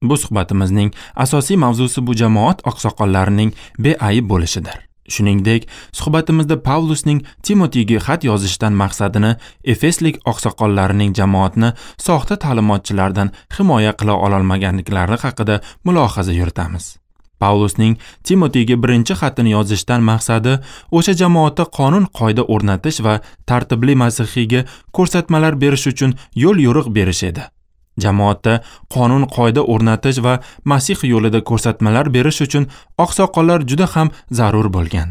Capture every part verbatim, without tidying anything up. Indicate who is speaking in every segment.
Speaker 1: Bu suhbatimizning asosiy mavzusi bu jamoat oqsoqollarining beayb bo'lishidir. Shuningdek, suhbatimizda Pavlusning Timotiga xat yozishdan maqsadini Efeslik oqsoqollarining jamoatni soxta ta'limotchilardan himoya qila ololmaganliklari haqida mulohaza yuritamiz. Pavlusning Timotiga birinchi xatini yozishdan maqsadi o'sha jamoatda qonun-qoida o'rnatish va tartibli masihiyga ko'rsatmalar berish uchun yo'l yo'riq berish edi. Jamoatda qonun-qoida o'rnatish va Masih yo'lida ko'rsatmalar berish uchun oqsoqollar juda ham zarur bo'lgan.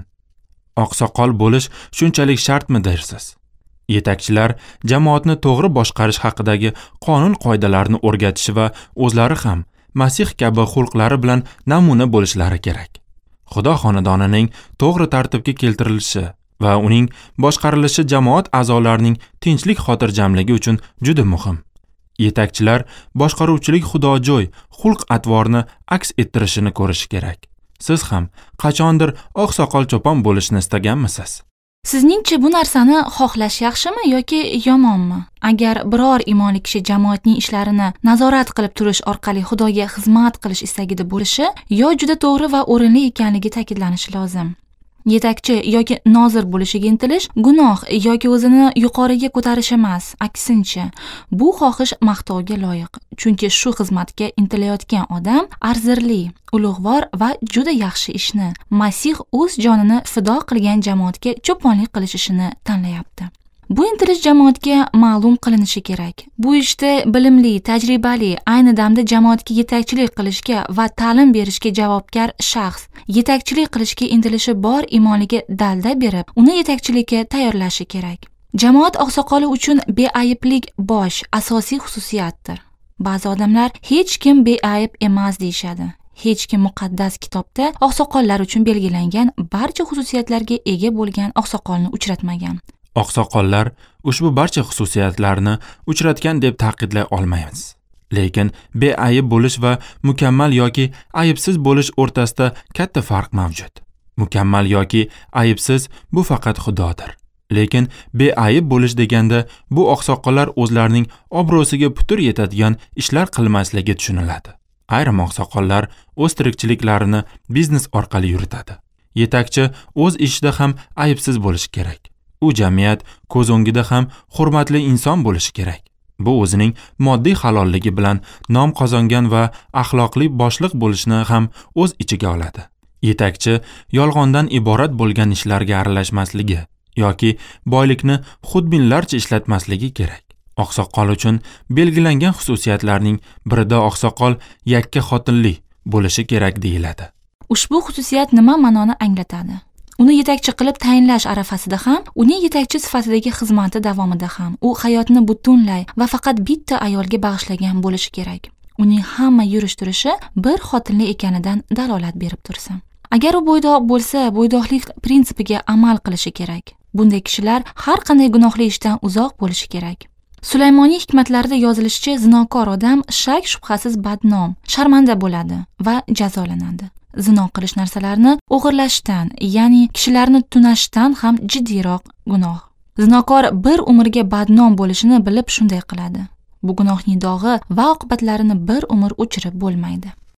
Speaker 1: Oqsoqol bo'lish shunchalik shartmi dersiz? Yetakchilar jamoatni to'g'ri boshqarish haqidagi qonun-qoidalarni o'rgatishi va o'zlari ham Masih kabi xulqlari bilan namuna bo'lishlari kerak. Xudo xonadonining to'g'ri tartibga keltirilishi va uning boshqarilishi jamoat a'zolarining tinchlik xotirjamligi uchun juda muhim. Yetakchilar boshqaruvchilik xudojo'y xulq-atvorni aks ettirishini ko'rishi kerak. Siz ham qachondir oqsoqol cho'pon bo'lishni istaganmisiz?
Speaker 2: Sizningcha bu narsani xohlash yaxshimi yoki yomonmi? Agar biror iymonli kishi jamoatning ishlarini nazorat qilib turish orqali Xudoga xizmat qilish istagida bo'lishi, yo juda to'g'ri va o'rinli ekanligi ta'kidlanishi lozim. Yetakchi yoki nozir bo'lishiga intilish gunoh yoki o'zini yuqoriga ko'tarish emas, aksincha, bu xohish maqtovga loyiq. Chunki shu xizmatga intilayotgan odam arzirli, ulug'vor va juda yaxshi ishni, Masih o'z jonini fido qilgan jamoatga cho'ponlik qilish ishini tanlayapti. Bu intilish jamoatga ma'lum qilinishi kerak. Bu ishda bilimli, tajribali, ayni damda jamoatga yetakchilik qilishga va ta'lim berishga javobgar shaxs, yetakchilik qilishga intilishi bor iymonliga dalda berib, uni yetakchilikka tayyorlashi kerak. Jamoat oqsoqoli uchun beayblik bosh, asosiy xususiyatdir. Ba'zi odamlar hech kim beayb emas deyshadi. Hech kim muqaddas kitobda oqsoqollar uchun belgilangan barcha xususiyatlarga ega bo'lgan oqsoqolni uchratmagan.
Speaker 1: Oqsoqollar ushbu barcha xususiyatlarni uchratgan deb ta'kidlay olmaymiz. Lekin beayb bo'lish va mukammal yoki ayibsiz bo'lish o'rtasida katta farq mavjud. Mukammal yoki ayibsiz bu faqat Xudodir. Lekin beayb bo'lish deganda bu oqsoqollar o'zlarining obro'siga putur yetadigan ishlar qilmasligi tushuniladi. Ayrim oqsoqollar o'z tirikchiliklarini biznes orqali yuritadi. Yetakchi o'z ishida ham ayibsiz bo'lishi kerak. U jamiyat ko'z o'ngida ham hurmatli inson bo'lishi kerak. Bu o'zining moddiy halolligi bilan nom qozongan va axloqli boshliq bo'lishni ham o'z ichiga oladi. Yetakchi yolg'ondan iborat bo'lgan ishlarga aralashmasligi yoki boylikni xudbinlarcha ishlatmasligi kerak. Oqsoqol uchun belgilangan xususiyatlarning birida oqsoqol yakka xotinli bo'lishi kerak deyiladi.
Speaker 2: Ushbu xususiyat nima ma'noni anglatadi? Uni yetakchi qilib tayinlash arafasida ham, uning yetakchi sifatidagi xizmati davomida ham u hayotni butunlay va faqat bitta ayolga bag'ishlagan bo'lishi kerak. Uning hamma yurish-turishi bir xotinli ekanidan dalolat berib tursa. Agar u bo'ydoq bo'lsa, bo'ydoqlik prinsipiga amal qilishi kerak. Bunday kishilar har qanday gunohli ishdan uzoq bo'lishi kerak. Sulaymoniy hikmatlarida yozilishicha, zinokor odam shak shubhasiz badnom, sharmanda bo'ladi va jazolanadi. Zino qilish narsalarni o'g'irlashdan, ya'ni kishilarni tunashdan ham jiddiyroq gunoh. Zinokor bir umrga badnom bo'lishini bilib shunday qiladi. Bu gunohning dog'i va oqibatlarini bir umr o'chirib bo'lmaydi.